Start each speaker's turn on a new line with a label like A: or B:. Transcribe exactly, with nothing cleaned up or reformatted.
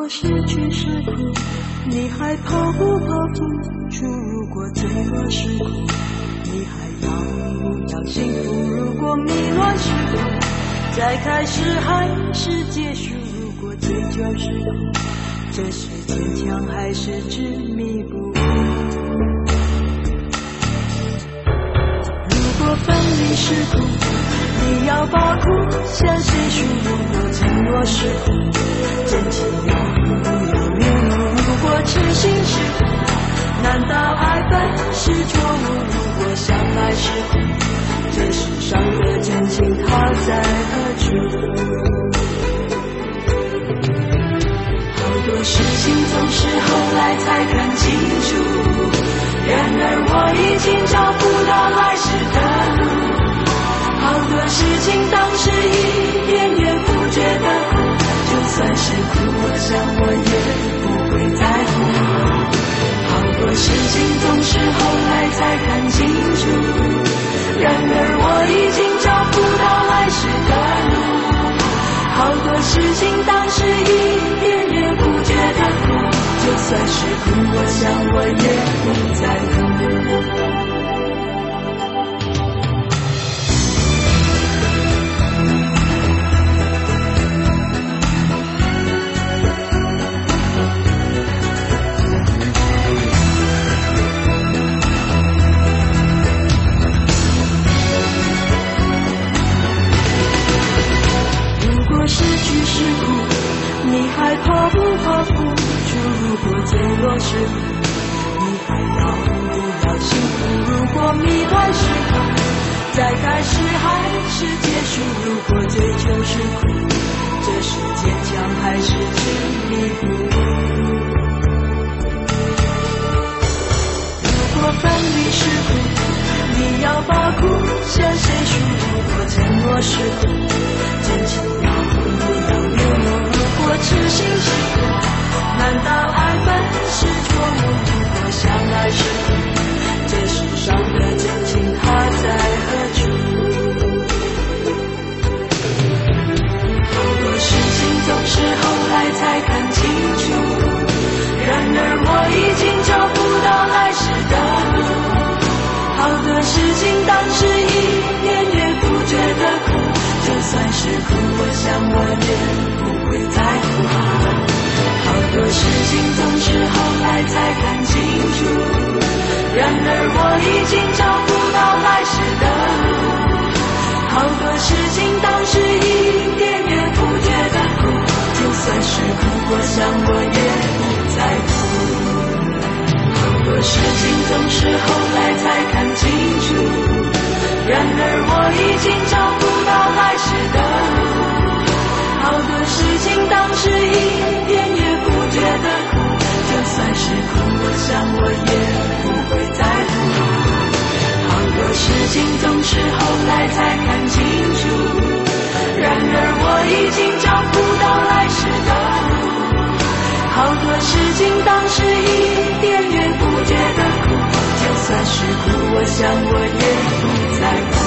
A: 果失去是苦，你还怕不怕付出？如果罪恶是苦，你还要不要幸福？如果迷乱是苦，再开始还是结束？如果追求是苦，这是坚强还是执迷不悟？如果分离是苦，你要把苦向谁诉？如果承诺是苦，真情要不要流露？如果痴心是苦，难道爱本是错误？如果相爱是苦，这世上的真情它在何处？好多事情总是后来才看清楚，然而我已经找不到来时的路。好多事情当时一点也不觉得苦，就算是苦，我想我也不会在乎。好多事情总是后来才看清楚，然而我已经找不到来时的路。好多事情当时一点也不觉得苦，就算是苦，我想我也不在乎。失去是苦，你还怕不怕付出？如果坠落是苦，你还要不要幸福？如果迷乱是苦，再开始还是结束？如果追求是苦，这是坚强还是执迷不悟？如果分离是苦，你要把苦向谁诉？如果承诺是苦，真情要不要流露？如果痴心是苦，难道爱本是错误？如果相爱是苦，这世上的真情它在何处？好多事情总是后来才看清楚，然而我已经找不到来时的路。好多事情当时一点也不觉得苦，就算是苦，我想我也不会在乎。好多事情总是后来才看清楚，然而我已经找不到来时的路。好多事情当时一点也不觉得苦，就算是苦，我想我也不在乎。好多事情总是后来才看清楚，然而我已经找不到来时的路。好多事情当时一点也不觉得苦，就算是苦，我想我也不会在乎。好多事情总是后来才看清楚，然而我已经找不到来时的路。好多事情当时一点也不觉得苦，就算是苦，我想我也不在乎。